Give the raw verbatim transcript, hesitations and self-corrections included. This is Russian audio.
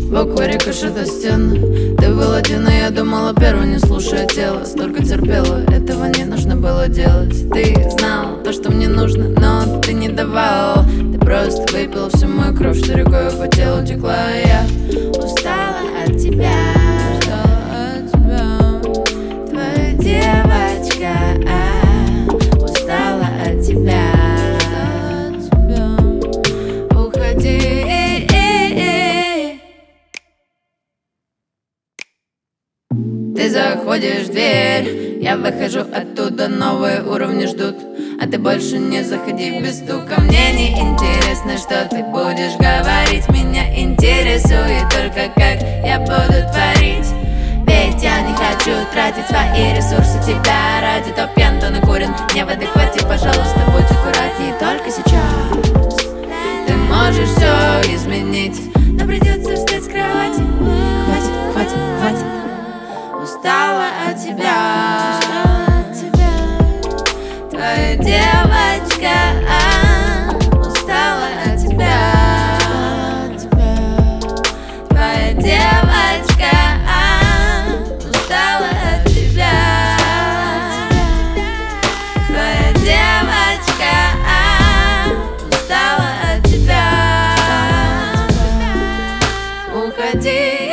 Буквы рикошет о стены. Ты был один, и я думала первый, не слушая тело. Столько терпела, этого не нужно было делать. Ты знал то, что мне нужно, но ты не давал. Ты просто выпил всю мою кровь, что рекой по телу текла. И я устала от тебя, устала от тебя, твоя девочка. Устала от тебя, уходи. Ты заходишь в дверь, я выхожу оттуда, новые уровни ждут. А ты больше не заходи без стука. Мне не интересно, что ты будешь говорить. Меня интересует только, как я буду творить. Ведь я не хочу тратить свои ресурсы тебя ради. То пьян, то накурен, не в адеквате, пожалуйста, будь аккуратней. Только сейчас ты можешь все изменить, но придется встать с кровати. Хватит, хватит, хватит. Устала от тебя, устала от тебя, твоя девочка. Устала от тебя, твоя девочка. Устала от тебя, твоя девочка. Устала от тебя, уходи.